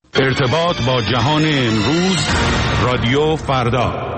ارتباط با جهان امروز، رادیو فردا.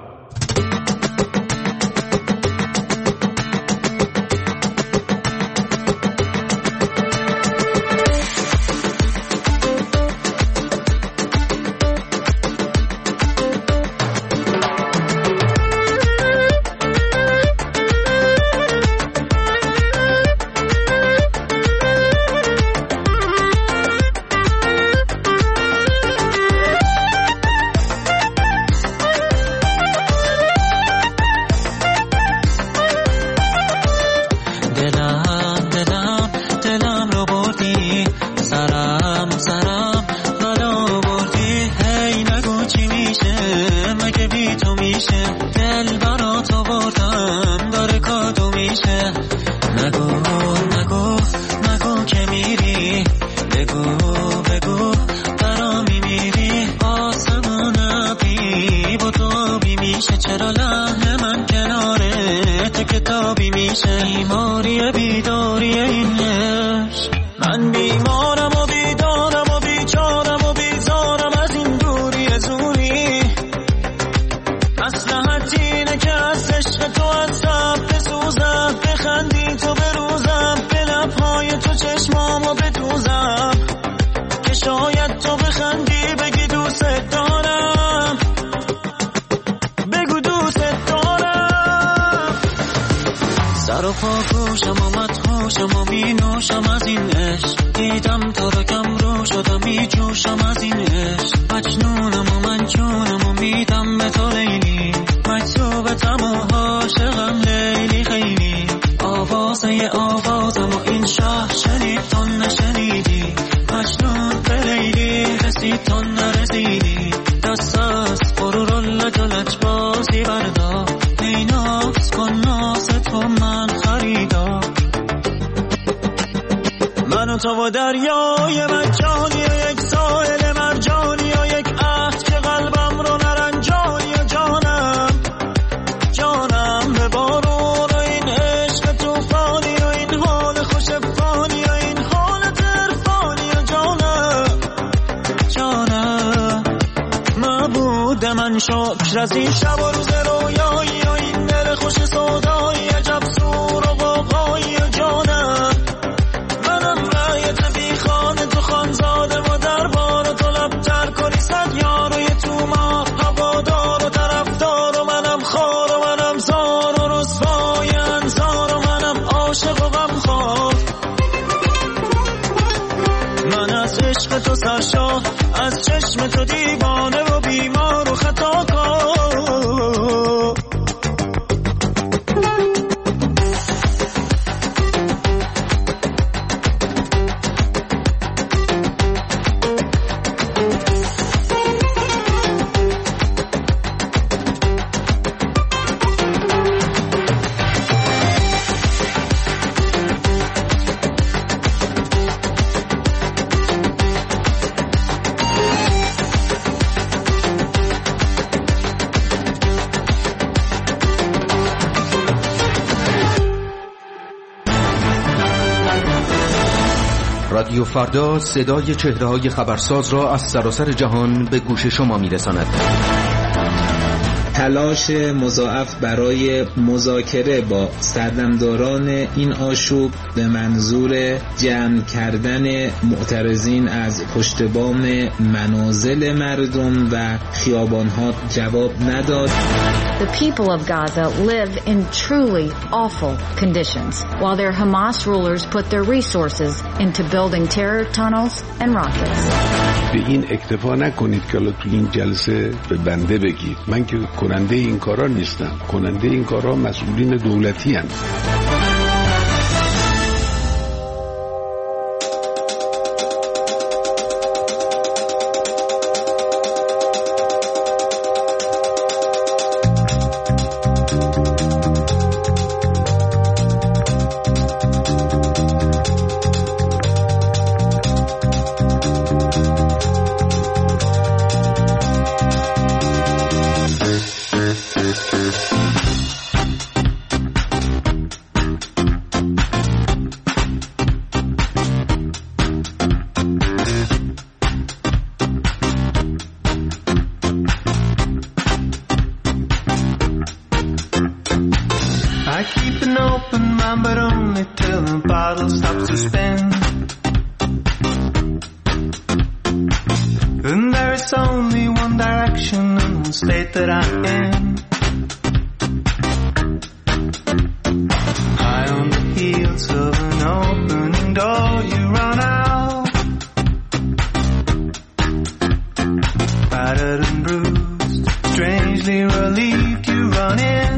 تو و دریای مجانی و یک ساحل مرجانی و یک عهد که قلبم رو نرنجانی و جانم به بارون و این عشق توفانی و این حال خوش افغانی و این حالت عرفانی و جانم معبود من شکر از این شب و روز رویایی و این دل خوش سودایی عجب سور و غوغایی و جانم تو خانزاده و دربار تو لبتر کنی صد یاروی تو ما هوادار و طرفدار و منم خار و منم زار و رسوای انزار و منم عاشق و غمخوار من از عشق تو سرشار از چشم تو دیوانه و بیمار و خطاکار رادیو فردا صدای چهره‌های خبرساز را از سراسر جهان به گوش شما می‌رساند. تلاش مضاعف برای مذاکره با سردمداران این آشوب به منظور جمع کردن معترضین از پشت بام منازل مردم و خیابان‌ها جواب نداد. The people of Gaza live in truly awful conditions, while their Hamas rulers put their resources into building terror tunnels and rockets. به این اکتفا نکنید که الان تو این جلسه به بنده بگید. من که کننده این کارا نیستم. کننده این کارا مسئولین دولتی هستند. time, but only till the bottle stops to spin. And there is only one direction and one state that I'm in. High on the heels of an opening door, you run out, battered and bruised, strangely relieved, you run in.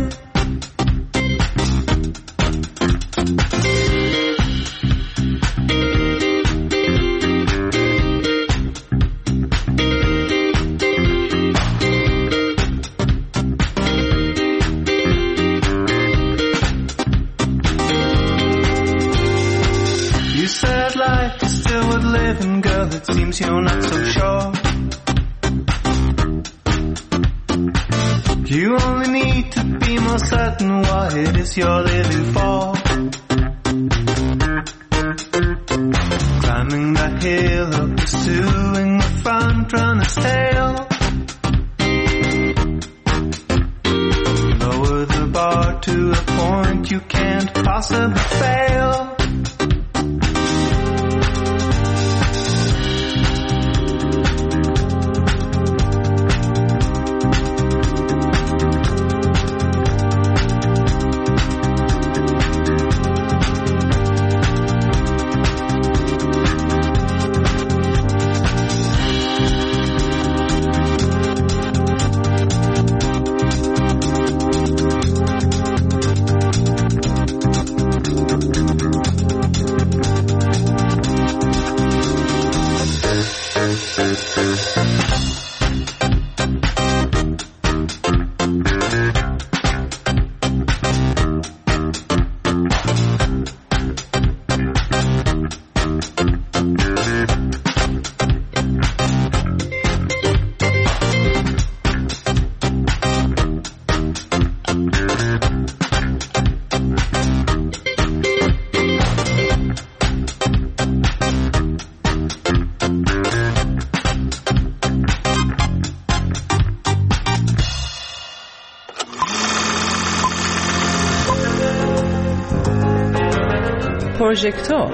It seems you're not so sure. You only need to be more certain what it is you're living for. Climbing that hill of pursuing the front runner's tail. Lower the bar to a point you can't possibly fail. پروژکتور.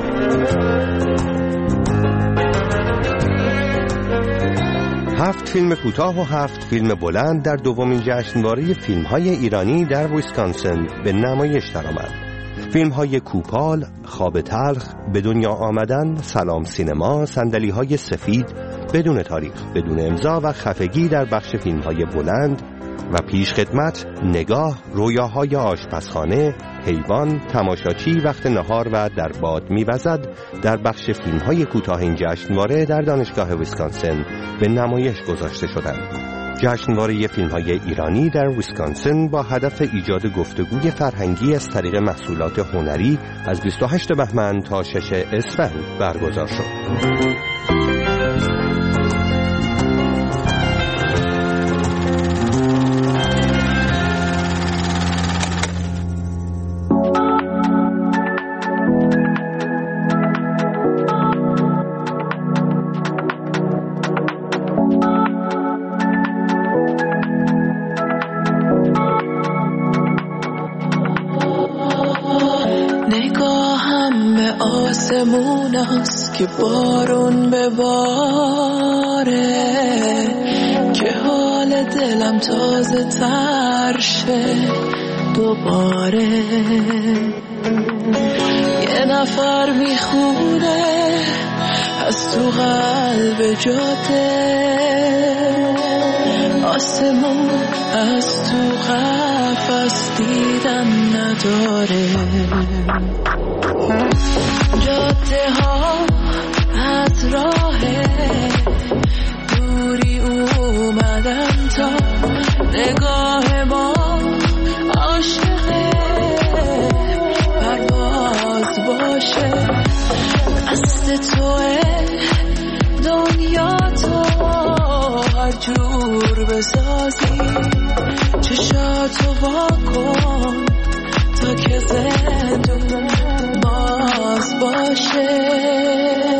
هفت فیلم کوتاه و 7 فیلم بلند در دومین جشنواره فیلم‌های ایرانی در ویسکانسن به نمایش درآمد. فیلم‌های کوپال، خواب تلخ، به دنیا آمدن، سلام سینما، صندلی‌های سفید، بدون تاریخ، بدون امضا و خفگی در بخش فیلم‌های بلند و پیشخدمت، نگاه، رویاهای آشپزخانه، حیوان، تماشاچی، وقت نهار و در باد می‌وزد در بخش فیلم‌های کوتاه این جشنواره در دانشگاه ویسکانسن به نمایش گذاشته شدند. جشنواره فیلم‌های ایرانی در ویسکانسن با هدف ایجاد گفتگوی فرهنگی از طریق محصولات هنری از 28 بهمن تا 6 اسفند برگزار شد. که بارون بباره، که حال دلم تازه تر شه دوباره. یه نفر میخونه از تو قلب جاده، آسمون از تو قفس دیدن نداره. جاده ها از راه دوری اومدن تا نگاه ما عاشق پرواز باشه. دست توه دنیا تو هر جور بسازی، چشاتو واکن تا که زندون باز باشه.